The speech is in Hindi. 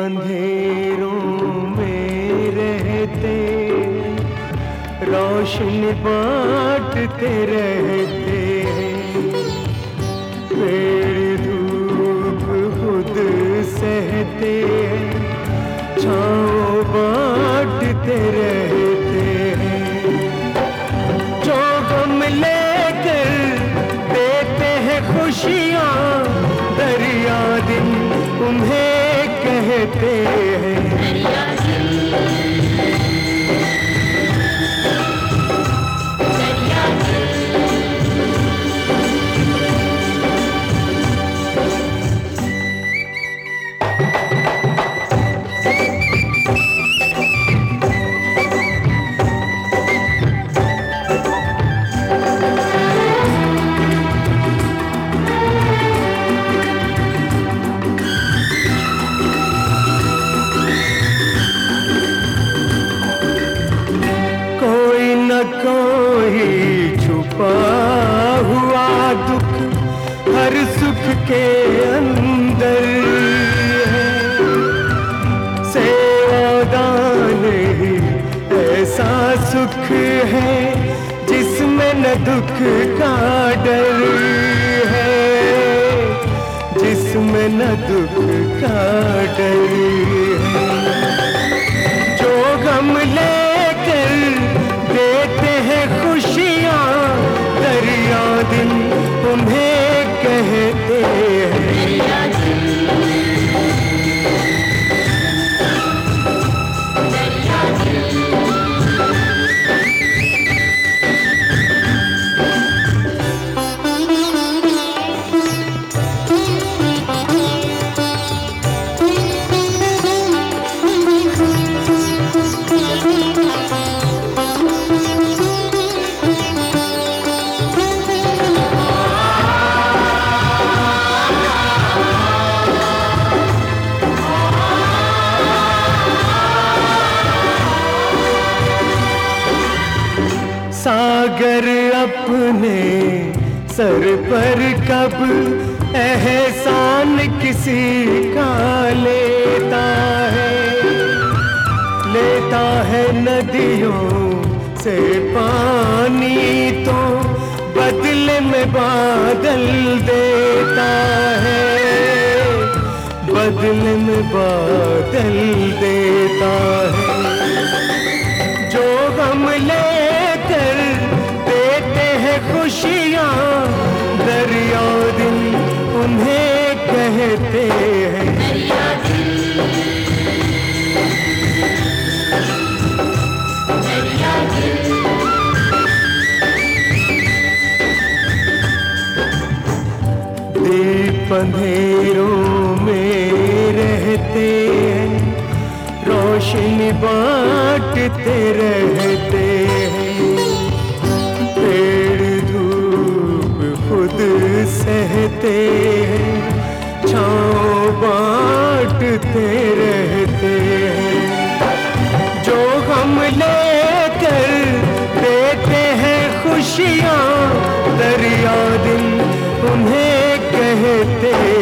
अंधेरों में रहते, रोशनी बांटते रहते हैं। पेड़ धूप खुद सहते हैं, छाँव बांटते रहते हैं। जो गम लेकर देते हैं खुशियाँ, दरिया दिन उन्हें कहते हैं। कोई छुपा हुआ दुख हर सुख के अंदर है। सेवादान ही ऐसा सुख है जिसमें न दुख का डर है, जिसमें न दुख का डर है। जो गम लेकर देते हैं खुशियाँ, दरिया दिन उन्हें कहते हैं। सागर अपने सर पर कब एहसान किसी का लेता है नदियों से पानी तो बदले में बादल देता है, बदले में बादल देता है। जो गम लेकर देते हैं खुशियाँ, दरिया दिन उन्हें कहते हैं। दीप अंधेरों में रहते हैं, रोशनी बांटते रहते हैं। पेड़ धूप खुद सहते हैं, छाँव बांटते रहते हैं। जो हम लेकर देते हैं खुशियाँ, दरिया दिन उन्हें कहते